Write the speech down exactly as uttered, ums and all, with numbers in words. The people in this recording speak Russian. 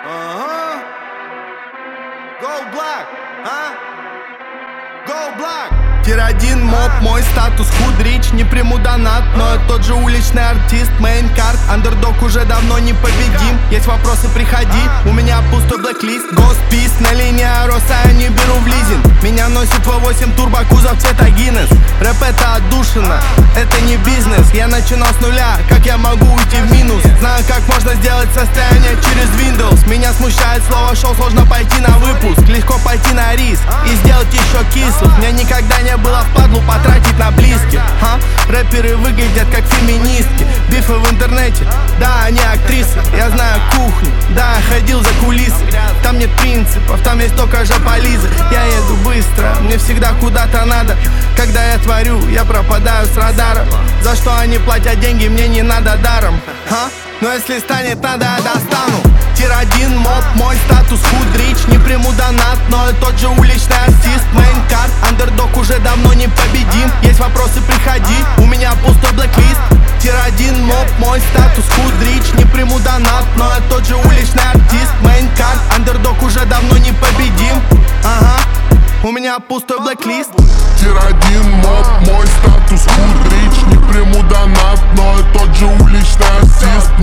Ага. Go Black, а? Go Black. Тир один моп, мой статус худрич. Не приму донат, но я тот же уличный артист. Мейнкарт, андердог уже давно не победим. Есть вопросы, приходи, у меня пустой блэклист. Госпис на линии роста, я не беру в лизинг. Меня носит вэ восемь турбо, кузов цвета Гиннес. Рэп это отдушина, это не бизнес. Я начинал с нуля, как я могу уйти в минус? Знаю, как можно сделать состояние через Windows. Меня смущает слово шоу, сложно пойти на выпуск. Легко пойти на риск и сделать еще кислых. Мне никогда не было впадлу потратить на близких, а? Рэперы выглядят как феминистки. Бифы в интернете, да, они актрисы. Я знаю кухню, да, я ходил за кулисы. Там нет принципов, там есть только жополизы. Я еду быстро, мне всегда куда-то надо. Когда я творю, я пропадаю с радара. За что они платят деньги, мне не надо даром, а? Но если станет надо, я достану. Тир один моп, мой статус худрич. Не приму донат, но я тот же уличный артист. Мейнкарт, андердог уже давно не победим. Есть вопросы, приходи, у меня пустой блэклист. Тир один моп, мой статус худрич. Не приму донат, но я тот же уличный артист. Мейнкарт, андердог уже давно не победим. Ага, у меня пустой блэклист. Тир один моп, мой статус худрич. Не приму донат, но я тот же уличный артист.